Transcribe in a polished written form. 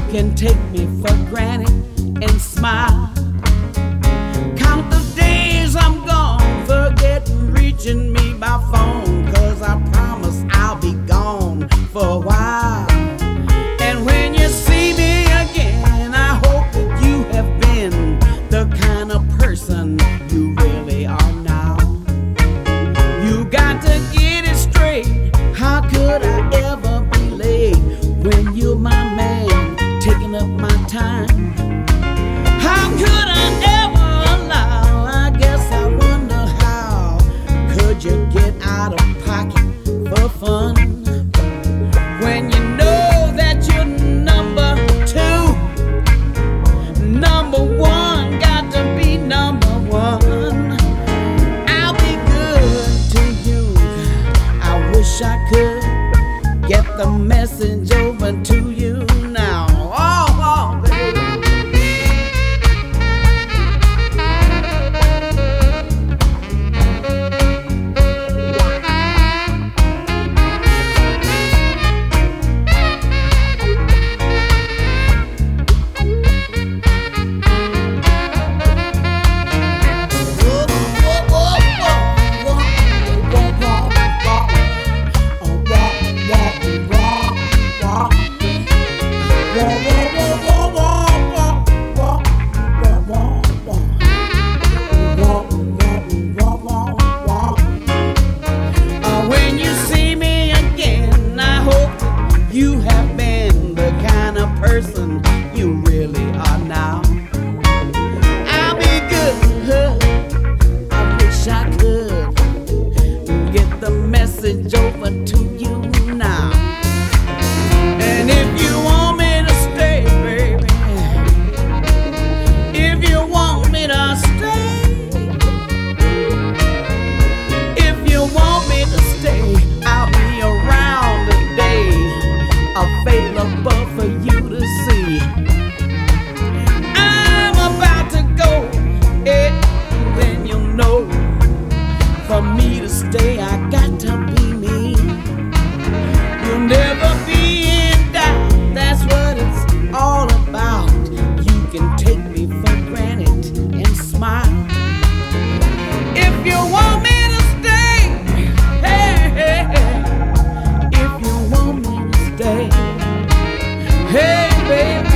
can take me for granted and smile. Count the days I'm gone, forgetting reaching me by phone, 'cause I promise I'll be gone for a while. And when you see me again, I hope that you have been the kind of person you really are now. You got to get it straight. How could I ever be late when you're my man, taking up my time? How could I ever allow? I guess I wonder how could you get out of pocket for fun when you know that you're number two. Number one got to be number one. I'll be good to you. I wish I could get the message over to you now. Oh, baby. When you see me again, I hope you have been the kind of person you really are now. I'll be good. I wish I could get the message over to you now. And if you want me to stay, baby, if you want me to stay, if you want me to stay, I'll be around today, available for you to see. I'm about to go, then you'll know. For me to stay, I got to be me. You'll never be in doubt, that's what it's all about. You can take me for granted and smile. If you want me to stay, hey, hey, hey. If you want me to stay, hey, baby.